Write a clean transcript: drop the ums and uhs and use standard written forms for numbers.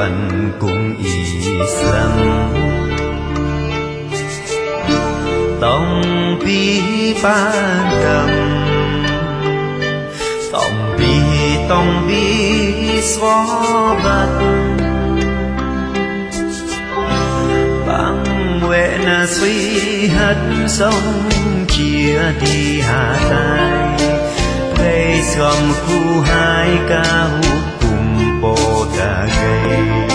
vẫn cùng Islam tông bi ban đầm tông bi xóa vật bằng huệ na suy hất sông chia đi hà tai play xóm khu hai ca hút cùng bồ đà gây